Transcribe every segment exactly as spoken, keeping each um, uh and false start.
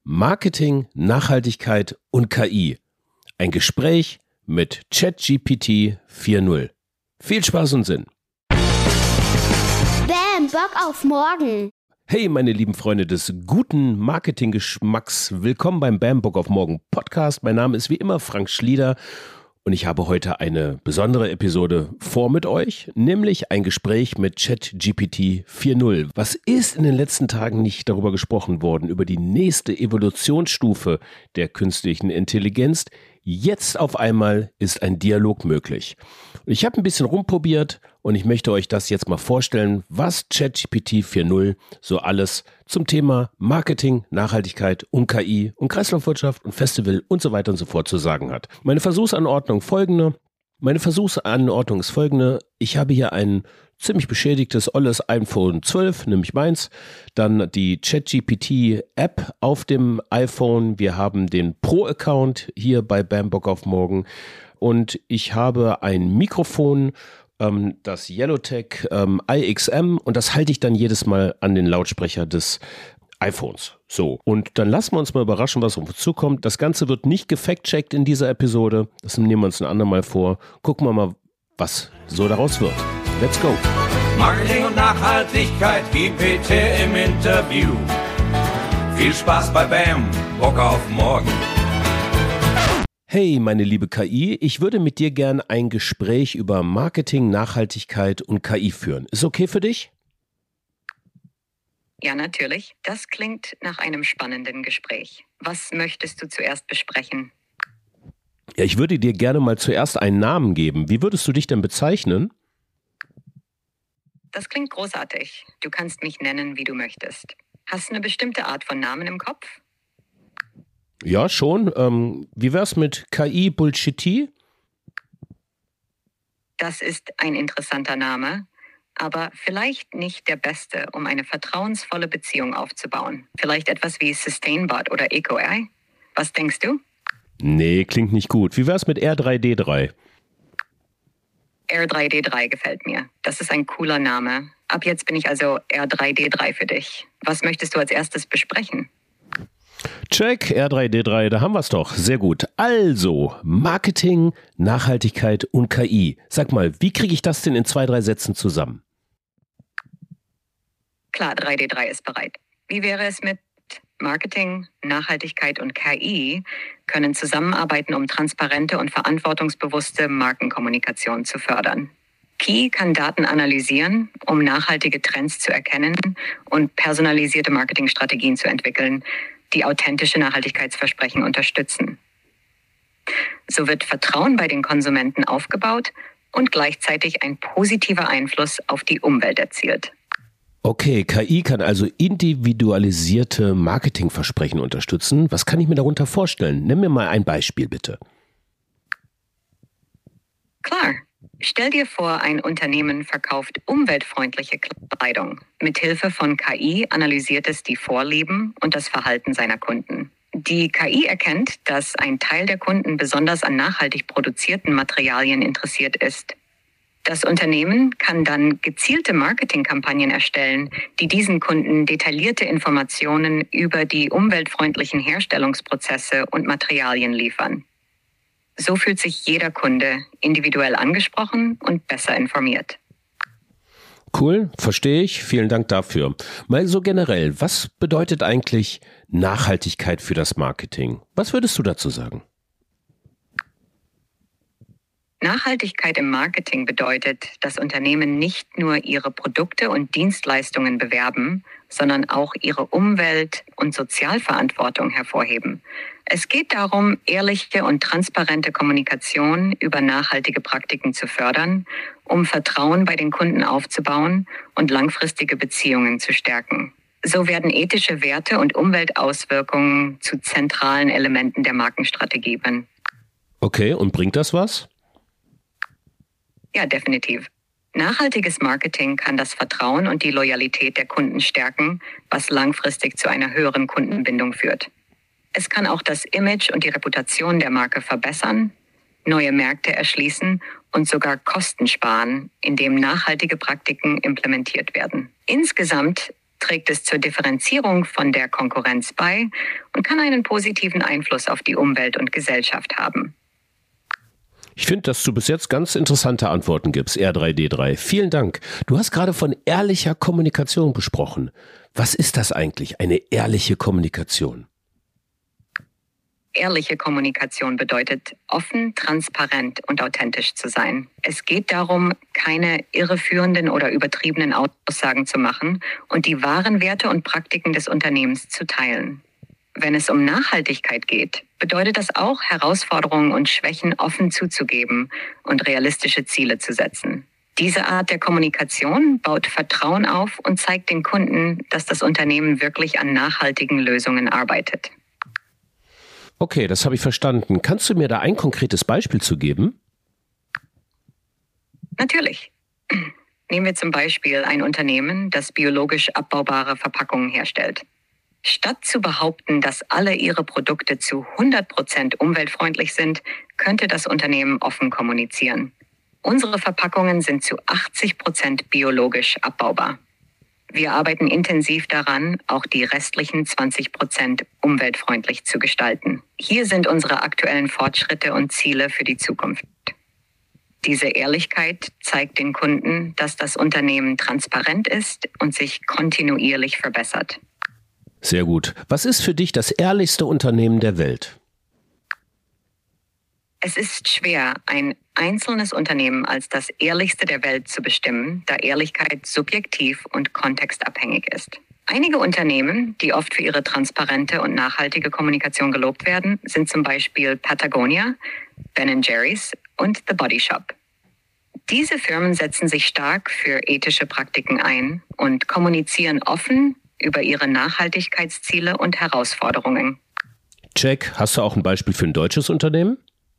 Marketing, Nachhaltigkeit und K I. Ein Gespräch mit ChatGPT vier Punkt null. Viel Spaß und Sinn. Bam, Bock auf morgen. Hey, meine lieben Freunde des guten Marketinggeschmacks. Willkommen beim Bam, Bock auf morgen Podcast. Mein Name ist wie immer Frank Schlieder. Und ich habe heute eine besondere Episode vor mit euch, nämlich ein Gespräch mit ChatGPT vier Punkt null. Was ist in den letzten Tagen nicht darüber gesprochen worden, über die nächste Evolutionsstufe der künstlichen Intelligenz? Jetzt auf einmal ist ein Dialog möglich. Und ich habe ein bisschen rumprobiert und ich möchte euch das jetzt mal vorstellen, was ChatGPT vier Punkt null so alles zum Thema Marketing, Nachhaltigkeit und K I und Kreislaufwirtschaft und Festival und so weiter und so fort zu sagen hat. Meine Versuchsanordnung folgende. Meine Versuchsanordnung ist folgende. Ich habe hier ein ziemlich beschädigtes, olles iPhone zwölf, nämlich meins. Dann die ChatGPT-App auf dem iPhone. Wir haben den Pro-Account hier bei Bam, Bock auf morgen. Und ich habe ein Mikrofon, ähm, das Yellowtech ähm, I X M, und das halte ich dann jedes Mal an den Lautsprecher des iPhones. So, und dann lassen wir uns mal überraschen, was auf uns zukommt. Das Ganze wird nicht gefact-checkt in dieser Episode. Das nehmen wir uns ein andermal vor. Gucken wir mal, was so daraus wird. Let's go. Marketing und Nachhaltigkeit, G P T im Interview. Viel Spaß bei Bam, Bock auf morgen. Hey, meine liebe K I, ich würde mit dir gern ein Gespräch über Marketing, Nachhaltigkeit und K I führen. Ist okay für dich? Ja, natürlich. Das klingt nach einem spannenden Gespräch. Was möchtest du zuerst besprechen? Ja, ich würde dir gerne mal zuerst einen Namen geben. Wie würdest du dich denn bezeichnen? Das klingt großartig. Du kannst mich nennen, wie du möchtest. Hast du eine bestimmte Art von Namen im Kopf? Ja, schon. Ähm, wie wär's mit K I Bullshit? Das ist ein interessanter Name, aber vielleicht nicht der beste, um eine vertrauensvolle Beziehung aufzubauen. Vielleicht etwas wie Sustainbot oder EcoAI? Was denkst du? Nee, klingt nicht gut. Wie wär's mit R drei D drei? R drei D drei gefällt mir. Das ist ein cooler Name. Ab jetzt bin ich also R drei D drei für dich. Was möchtest du als erstes besprechen? Check, R drei D drei, da haben wir es doch. Sehr gut. Also, Marketing, Nachhaltigkeit und K I. Sag mal, wie kriege ich das denn in zwei, drei Sätzen zusammen? Klar, drei D drei ist bereit. Wie wäre es mit Marketing, Nachhaltigkeit und K I können zusammenarbeiten, um transparente und verantwortungsbewusste Markenkommunikation zu fördern. Key kann Daten analysieren, um nachhaltige Trends zu erkennen und personalisierte Marketingstrategien zu entwickeln, die authentische Nachhaltigkeitsversprechen unterstützen. So wird Vertrauen bei den Konsumenten aufgebaut und gleichzeitig ein positiver Einfluss auf die Umwelt erzielt. Okay, K I kann also individualisierte Marketingversprechen unterstützen. Was kann ich mir darunter vorstellen? Nimm mir mal ein Beispiel, bitte. Klar. Stell dir vor, ein Unternehmen verkauft umweltfreundliche Kleidung. Mithilfe von K I analysiert es die Vorlieben und das Verhalten seiner Kunden. Die K I erkennt, dass ein Teil der Kunden besonders an nachhaltig produzierten Materialien interessiert ist. Das Unternehmen kann dann gezielte Marketingkampagnen erstellen, die diesen Kunden detaillierte Informationen über die umweltfreundlichen Herstellungsprozesse und Materialien liefern. So fühlt sich jeder Kunde individuell angesprochen und besser informiert. Cool, verstehe ich. Vielen Dank dafür. Mal so generell, was bedeutet eigentlich Nachhaltigkeit für das Marketing? Was würdest du dazu sagen? Nachhaltigkeit im Marketing bedeutet, dass Unternehmen nicht nur ihre Produkte und Dienstleistungen bewerben, sondern auch ihre Umwelt- und Sozialverantwortung hervorheben. Es geht darum, ehrliche und transparente Kommunikation über nachhaltige Praktiken zu fördern, um Vertrauen bei den Kunden aufzubauen und langfristige Beziehungen zu stärken. So werden ethische Werte und Umweltauswirkungen zu zentralen Elementen der Markenstrategie. Okay, und bringt das was? Ja, definitiv. Nachhaltiges Marketing kann das Vertrauen und die Loyalität der Kunden stärken, was langfristig zu einer höheren Kundenbindung führt. Es kann auch das Image und die Reputation der Marke verbessern, neue Märkte erschließen und sogar Kosten sparen, indem nachhaltige Praktiken implementiert werden. Insgesamt trägt es zur Differenzierung von der Konkurrenz bei und kann einen positiven Einfluss auf die Umwelt und Gesellschaft haben. Ich finde, dass du bis jetzt ganz interessante Antworten gibst, R drei D drei. Vielen Dank. Du hast gerade von ehrlicher Kommunikation gesprochen. Was ist das eigentlich, eine ehrliche Kommunikation? Ehrliche Kommunikation bedeutet, offen, transparent und authentisch zu sein. Es geht darum, keine irreführenden oder übertriebenen Aussagen zu machen und die wahren Werte und Praktiken des Unternehmens zu teilen. Wenn es um Nachhaltigkeit geht, bedeutet das auch, Herausforderungen und Schwächen offen zuzugeben und realistische Ziele zu setzen. Diese Art der Kommunikation baut Vertrauen auf und zeigt den Kunden, dass das Unternehmen wirklich an nachhaltigen Lösungen arbeitet. Okay, das habe ich verstanden. Kannst du mir da ein konkretes Beispiel zu geben? Natürlich. Nehmen wir zum Beispiel ein Unternehmen, das biologisch abbaubare Verpackungen herstellt. Statt zu behaupten, dass alle ihre Produkte zu hundert Prozent umweltfreundlich sind, könnte das Unternehmen offen kommunizieren. Unsere Verpackungen sind zu achtzig Prozent biologisch abbaubar. Wir arbeiten intensiv daran, auch die restlichen zwanzig Prozent umweltfreundlich zu gestalten. Hier sind unsere aktuellen Fortschritte und Ziele für die Zukunft. Diese Ehrlichkeit zeigt den Kunden, dass das Unternehmen transparent ist und sich kontinuierlich verbessert. Sehr gut. Was ist für dich das ehrlichste Unternehmen der Welt? Es ist schwer, ein einzelnes Unternehmen als das ehrlichste der Welt zu bestimmen, da Ehrlichkeit subjektiv und kontextabhängig ist. Einige Unternehmen, die oft für ihre transparente und nachhaltige Kommunikation gelobt werden, sind zum Beispiel Patagonia, Ben and Jerry's und The Body Shop. Diese Firmen setzen sich stark für ethische Praktiken ein und kommunizieren offen über ihre Nachhaltigkeitsziele und Herausforderungen. Check. Hast du auch ein Beispiel für ein deutsches Unternehmen?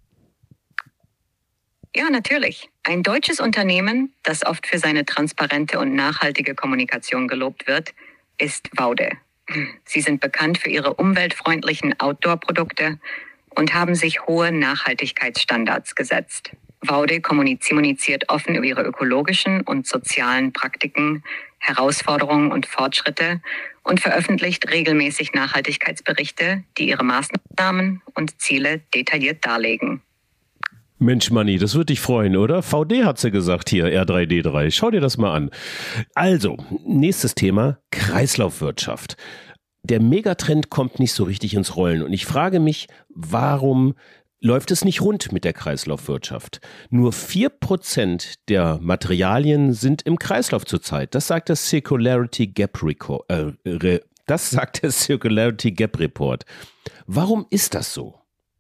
Ja, natürlich. Ein deutsches Unternehmen, das oft für seine transparente und nachhaltige Kommunikation gelobt wird, ist Vaude. Sie sind bekannt für ihre umweltfreundlichen Outdoor-Produkte und haben sich hohe Nachhaltigkeitsstandards gesetzt. Vaude kommuniziert offen über ihre ökologischen und sozialen Praktiken, Herausforderungen und Fortschritte und veröffentlicht regelmäßig Nachhaltigkeitsberichte, die ihre Maßnahmen und Ziele detailliert darlegen. Mensch, Manni, das würde dich freuen, oder? V D hat sie gesagt hier, R drei D drei. Schau dir das mal an. Also, nächstes Thema, Kreislaufwirtschaft. Der Megatrend kommt nicht so richtig ins Rollen und ich frage mich, warum läuft es nicht rund mit der Kreislaufwirtschaft? Nur vier Prozent der Materialien sind im Kreislauf zurzeit. Das sagt das Circularity Gap Record, äh, das sagt der Circularity Gap Report. Warum ist das so?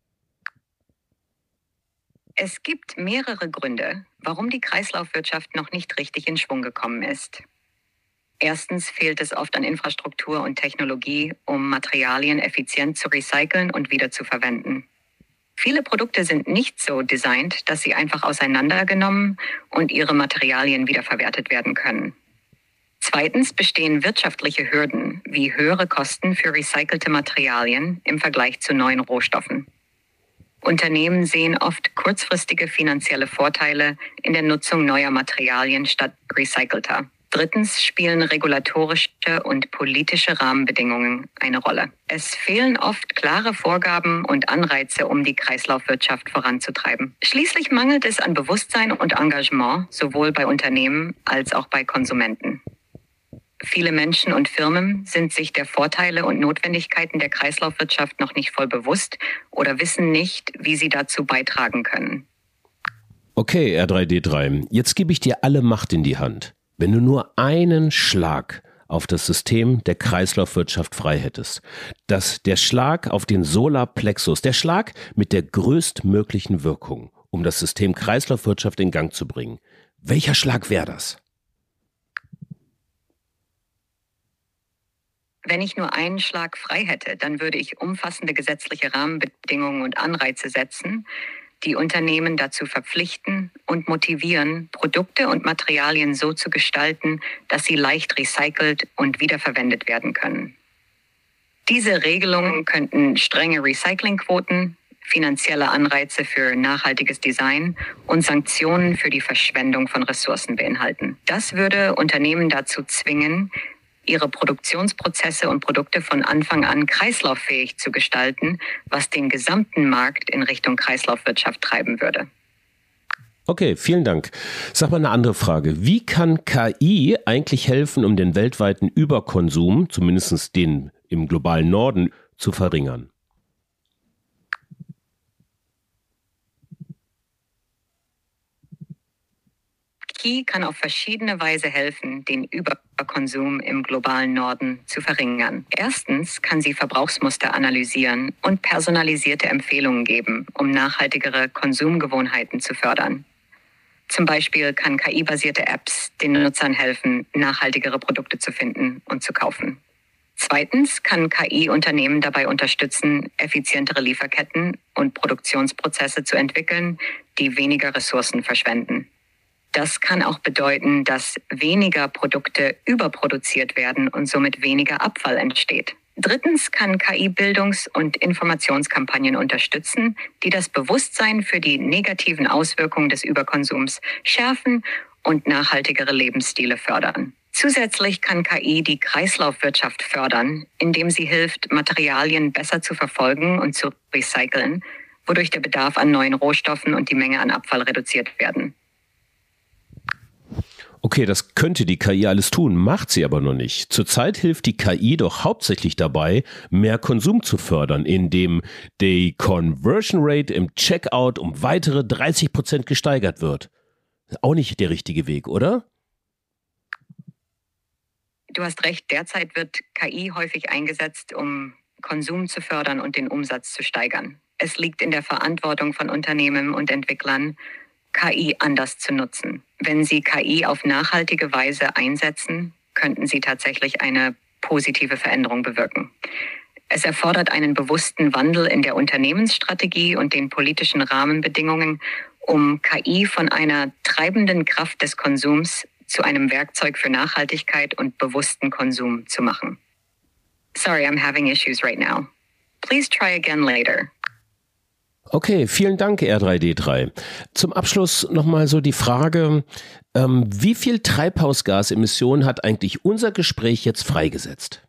Es gibt mehrere Gründe, warum die Kreislaufwirtschaft noch nicht richtig in Schwung gekommen ist. Erstens fehlt es oft an Infrastruktur und Technologie, um Materialien effizient zu recyceln und wieder zu verwenden. Viele Produkte sind nicht so designt, dass sie einfach auseinandergenommen und ihre Materialien wiederverwertet werden können. Zweitens bestehen wirtschaftliche Hürden wie höhere Kosten für recycelte Materialien im Vergleich zu neuen Rohstoffen. Unternehmen sehen oft kurzfristige finanzielle Vorteile in der Nutzung neuer Materialien statt recycelter. Drittens spielen regulatorische und politische Rahmenbedingungen eine Rolle. Es fehlen oft klare Vorgaben und Anreize, um die Kreislaufwirtschaft voranzutreiben. Schließlich mangelt es an Bewusstsein und Engagement, sowohl bei Unternehmen als auch bei Konsumenten. Viele Menschen und Firmen sind sich der Vorteile und Notwendigkeiten der Kreislaufwirtschaft noch nicht voll bewusst oder wissen nicht, wie sie dazu beitragen können. Okay, R drei D drei, jetzt gebe ich dir alle Macht in die Hand. Wenn du nur einen Schlag auf das System der Kreislaufwirtschaft frei hättest, dass der Schlag auf den Solarplexus, der Schlag mit der größtmöglichen Wirkung, um das System Kreislaufwirtschaft in Gang zu bringen, welcher Schlag wäre das? Wenn ich nur einen Schlag frei hätte, dann würde ich umfassende gesetzliche Rahmenbedingungen und Anreize setzen, die Unternehmen dazu verpflichten und motivieren, Produkte und Materialien so zu gestalten, dass sie leicht recycelt und wiederverwendet werden können. Diese Regelungen könnten strenge Recyclingquoten, finanzielle Anreize für nachhaltiges Design und Sanktionen für die Verschwendung von Ressourcen beinhalten. Das würde Unternehmen dazu zwingen, ihre Produktionsprozesse und Produkte von Anfang an kreislauffähig zu gestalten, was den gesamten Markt in Richtung Kreislaufwirtschaft treiben würde. Okay, vielen Dank. Sag mal eine andere Frage. Wie kann K I eigentlich helfen, um den weltweiten Überkonsum, zumindest den im globalen Norden, zu verringern? K I kann auf verschiedene Weise helfen, den Überkonsum im globalen Norden zu verringern. Erstens kann sie Verbrauchsmuster analysieren und personalisierte Empfehlungen geben, um nachhaltigere Konsumgewohnheiten zu fördern. Zum Beispiel kann K I-basierte Apps den Nutzern helfen, nachhaltigere Produkte zu finden und zu kaufen. Zweitens kann K I Unternehmen dabei unterstützen, effizientere Lieferketten und Produktionsprozesse zu entwickeln, die weniger Ressourcen verschwenden. Das kann auch bedeuten, dass weniger Produkte überproduziert werden und somit weniger Abfall entsteht. Drittens kann K I Bildungs- und Informationskampagnen unterstützen, die das Bewusstsein für die negativen Auswirkungen des Überkonsums schärfen und nachhaltigere Lebensstile fördern. Zusätzlich kann K I die Kreislaufwirtschaft fördern, indem sie hilft, Materialien besser zu verfolgen und zu recyceln, wodurch der Bedarf an neuen Rohstoffen und die Menge an Abfall reduziert werden. Okay, das könnte die K I alles tun, macht sie aber noch nicht. Zurzeit hilft die K I doch hauptsächlich dabei, mehr Konsum zu fördern, indem die Conversion Rate im Checkout um weitere dreißig Prozent gesteigert wird. Auch nicht der richtige Weg, oder? Du hast recht, derzeit wird K I häufig eingesetzt, um Konsum zu fördern und den Umsatz zu steigern. Es liegt in der Verantwortung von Unternehmen und Entwicklern, K I anders zu nutzen. Wenn sie K I auf nachhaltige Weise einsetzen, könnten sie tatsächlich eine positive Veränderung bewirken. Es erfordert einen bewussten Wandel in der Unternehmensstrategie und den politischen Rahmenbedingungen, um K I von einer treibenden Kraft des Konsums zu einem Werkzeug für Nachhaltigkeit und bewussten Konsum zu machen. Sorry, I'm having issues right now. Please try again later. Okay, vielen Dank, R drei D drei. Zum Abschluss nochmal so die Frage, ähm, wie viel Treibhausgasemissionen hat eigentlich unser Gespräch jetzt freigesetzt?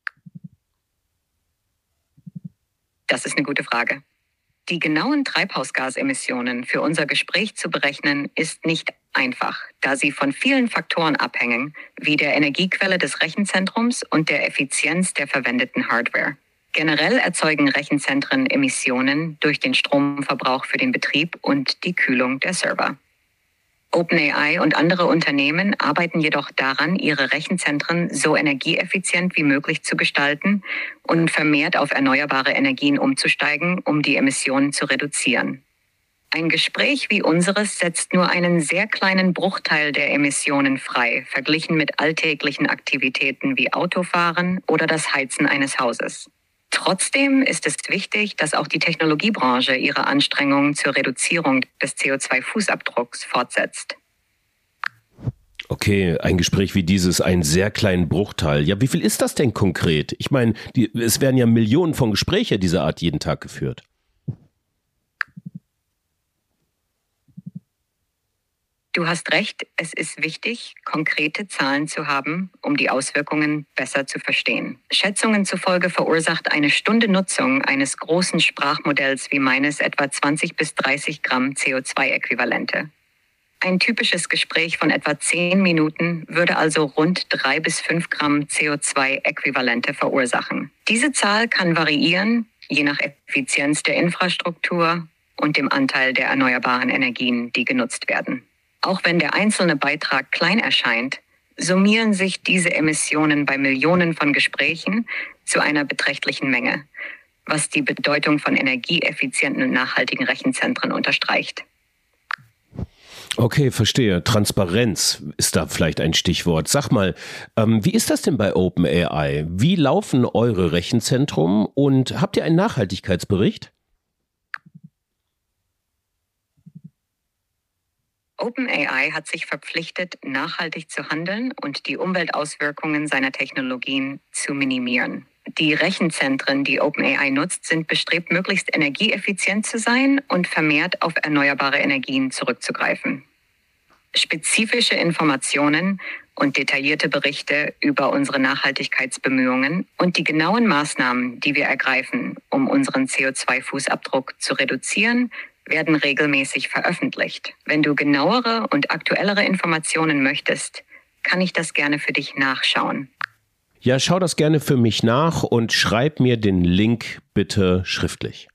Das ist eine gute Frage. Die genauen Treibhausgasemissionen für unser Gespräch zu berechnen, ist nicht einfach, da sie von vielen Faktoren abhängen, wie der Energiequelle des Rechenzentrums und der Effizienz der verwendeten Hardware. Generell erzeugen Rechenzentren Emissionen durch den Stromverbrauch für den Betrieb und die Kühlung der Server. OpenAI und andere Unternehmen arbeiten jedoch daran, ihre Rechenzentren so energieeffizient wie möglich zu gestalten und vermehrt auf erneuerbare Energien umzusteigen, um die Emissionen zu reduzieren. Ein Gespräch wie unseres setzt nur einen sehr kleinen Bruchteil der Emissionen frei, verglichen mit alltäglichen Aktivitäten wie Autofahren oder das Heizen eines Hauses. Trotzdem ist es wichtig, dass auch die Technologiebranche ihre Anstrengungen zur Reduzierung des C O zwei Fußabdrucks fortsetzt. Okay, ein Gespräch wie dieses, einen sehr kleinen Bruchteil. Ja, wie viel ist das denn konkret? Ich meine, die, es werden ja Millionen von Gesprächen dieser Art jeden Tag geführt. Du hast recht, es ist wichtig, konkrete Zahlen zu haben, um die Auswirkungen besser zu verstehen. Schätzungen zufolge verursacht eine Stunde Nutzung eines großen Sprachmodells wie meines etwa zwanzig bis dreißig Gramm C O zwei Äquivalente. Ein typisches Gespräch von etwa zehn Minuten würde also rund drei bis fünf Gramm C O zwei Äquivalente verursachen. Diese Zahl kann variieren, je nach Effizienz der Infrastruktur und dem Anteil der erneuerbaren Energien, die genutzt werden. Auch wenn der einzelne Beitrag klein erscheint, summieren sich diese Emissionen bei Millionen von Gesprächen zu einer beträchtlichen Menge, was die Bedeutung von energieeffizienten und nachhaltigen Rechenzentren unterstreicht. Okay, verstehe. Transparenz ist da vielleicht ein Stichwort. Sag mal, ähm, wie ist das denn bei OpenAI? Wie laufen eure Rechenzentren und habt ihr einen Nachhaltigkeitsbericht? OpenAI hat sich verpflichtet, nachhaltig zu handeln und die Umweltauswirkungen seiner Technologien zu minimieren. Die Rechenzentren, die OpenAI nutzt, sind bestrebt, möglichst energieeffizient zu sein und vermehrt auf erneuerbare Energien zurückzugreifen. Spezifische Informationen und detaillierte Berichte über unsere Nachhaltigkeitsbemühungen und die genauen Maßnahmen, die wir ergreifen, um unseren C O zwei Fußabdruck zu reduzieren, werden regelmäßig veröffentlicht. Wenn du genauere und aktuellere Informationen möchtest, kann ich das gerne für dich nachschauen. Ja, schau das gerne für mich nach und schreib mir den Link bitte schriftlich.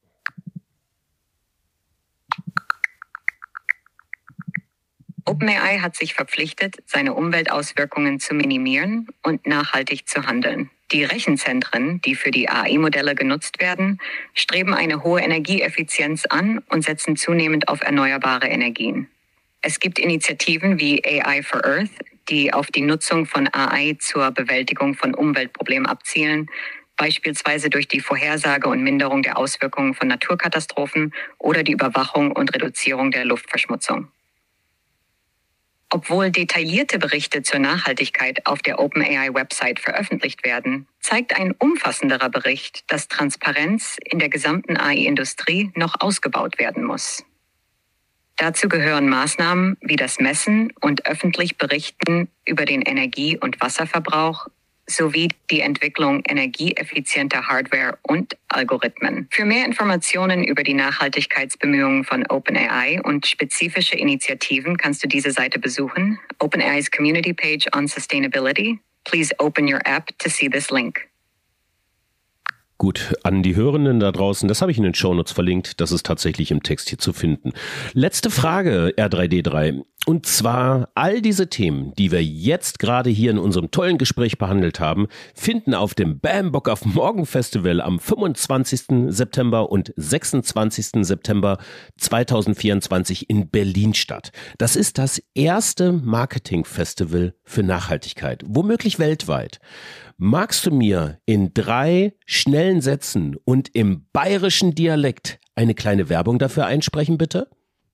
OpenAI hat sich verpflichtet, seine Umweltauswirkungen zu minimieren und nachhaltig zu handeln. Die Rechenzentren, die für die A I-Modelle genutzt werden, streben eine hohe Energieeffizienz an und setzen zunehmend auf erneuerbare Energien. Es gibt Initiativen wie A I for Earth, die auf die Nutzung von A I zur Bewältigung von Umweltproblemen abzielen, beispielsweise durch die Vorhersage und Minderung der Auswirkungen von Naturkatastrophen oder die Überwachung und Reduzierung der Luftverschmutzung. Obwohl detaillierte Berichte zur Nachhaltigkeit auf der OpenAI-Website veröffentlicht werden, zeigt ein umfassenderer Bericht, dass Transparenz in der gesamten A I-Industrie noch ausgebaut werden muss. Dazu gehören Maßnahmen wie das Messen und öffentlich Berichten über den Energie- und Wasserverbrauch sowie die Entwicklung energieeffizienter Hardware und Algorithmen. Für mehr Informationen über die Nachhaltigkeitsbemühungen von OpenAI und spezifische Initiativen kannst du diese Seite besuchen, OpenAI's Community Page on Sustainability. Please open your app to see this link. Gut, an die Hörenden da draußen, das habe ich in den Shownotes verlinkt, das ist tatsächlich im Text hier zu finden. Letzte Frage, R drei D drei. Und zwar, all diese Themen, die wir jetzt gerade hier in unserem tollen Gespräch behandelt haben, finden auf dem Bam Bock auf Morgen Festival am fünfundzwanzigsten September und sechsundzwanzigsten September zweitausendvierundzwanzig in Berlin statt. Das ist das erste Marketing-Festival für Nachhaltigkeit, womöglich weltweit. Magst du mir in drei schnellen Sätzen und im bayerischen Dialekt eine kleine Werbung dafür einsprechen, bitte?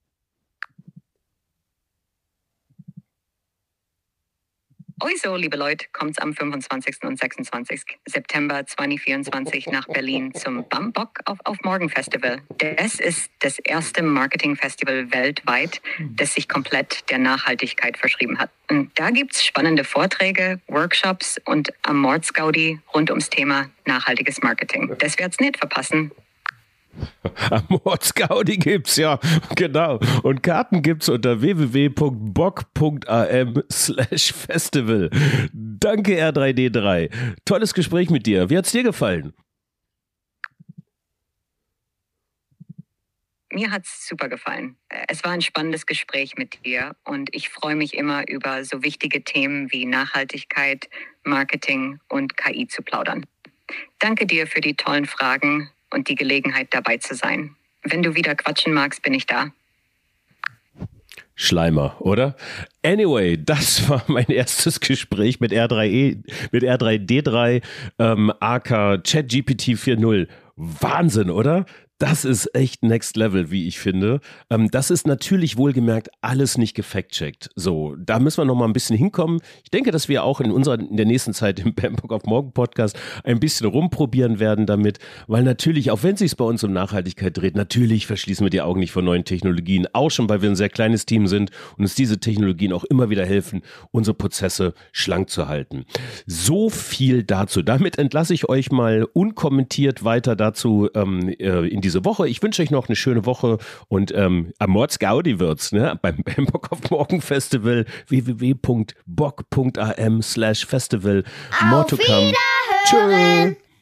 Also, liebe Leute, kommt's am fünfundzwanzigsten und sechsundzwanzigsten September zweitausendvierundzwanzig nach Berlin zum Bam Bock auf, auf Morgen Festival. Das ist das erste Marketing-Festival weltweit, das sich komplett der Nachhaltigkeit verschrieben hat. Und da gibt's spannende Vorträge, Workshops und am Mordsgaudi rund ums Thema nachhaltiges Marketing. Das wird's nicht verpassen. Am Mordsgaudi gibt's, ja, genau. Und Karten gibt's unter w w w punkt bock punkt a m slash festival. Danke, R drei D drei. Tolles Gespräch mit dir. Wie hat's dir gefallen? Mir hat's super gefallen. Es war ein spannendes Gespräch mit dir und ich freue mich immer, über so wichtige Themen wie Nachhaltigkeit, Marketing und K I zu plaudern. Danke dir für die tollen Fragen und die Gelegenheit, dabei zu sein. Wenn du wieder quatschen magst, bin ich da. Schleimer, oder? Anyway, das war mein erstes Gespräch mit R drei E, mit R drei D drei, ähm, aka ChatGPT vier Punkt null. Wahnsinn, oder? Das ist echt Next Level, wie ich finde. Ähm, das ist natürlich wohlgemerkt alles nicht gefact-checkt. So, da müssen wir noch mal ein bisschen hinkommen. Ich denke, dass wir auch in unserer, in der nächsten Zeit im Bam Bock auf Morgen Podcast ein bisschen rumprobieren werden damit, weil natürlich, auch wenn es sich bei uns um Nachhaltigkeit dreht, natürlich verschließen wir die Augen nicht vor neuen Technologien, auch schon, weil wir ein sehr kleines Team sind und uns diese Technologien auch immer wieder helfen, unsere Prozesse schlank zu halten. So viel dazu. Damit entlasse ich euch mal unkommentiert weiter dazu ähm, in diese Woche. Ich wünsche euch noch eine schöne Woche und ähm, am Mordsgaudi wird's, ne? Beim Bam Bock auf Morgen Festival w w w punkt bock punkt a m slash festival. More to come. Wiederhören! Tschö.